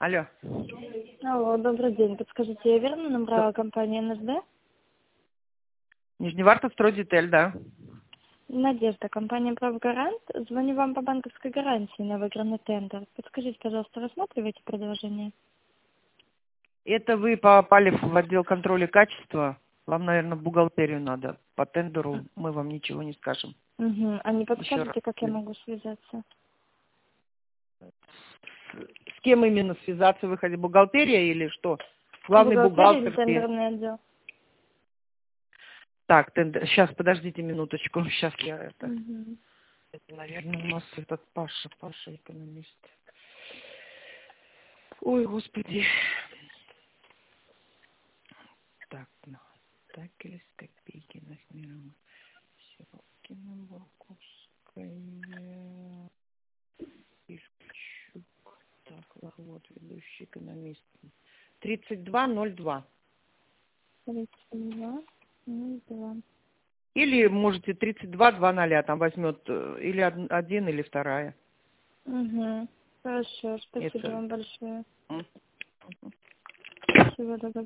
Алло. Алло, добрый день. Подскажите, я верно набрала компанию НСД? Нижневартовстройдетель, да. Надежда, компания «Правгарант». Звоню вам по банковской гарантии на выигранный тендер. Подскажите, пожалуйста, рассматриваете предложение? Это вы попали в отдел контроля качества. Вам, наверное, в бухгалтерию надо. По тендеру мы вам ничего не скажем. Угу. А не Еще раз. подскажете, как я могу связаться? С кем именно связаться? Вы хотите, бухгалтерия или что? Главный Бухгалтерия или бухгалтер. тендерный отдел? Так, тендер. Сейчас, подождите минуточку. Сейчас я это... Угу. Это, наверное, у нас этот Паша экономист. Ой, господи. Так, ну, так или Скопейкина, Смирнова, Сироткина, Волковская, Ильчук. Так, вот, ведущий экономист. 3202. 32, 02. Или можете 3220, там возьмет или один, или вторая. Угу. Хорошо, спасибо Это... вам большое. М. Всего доброго.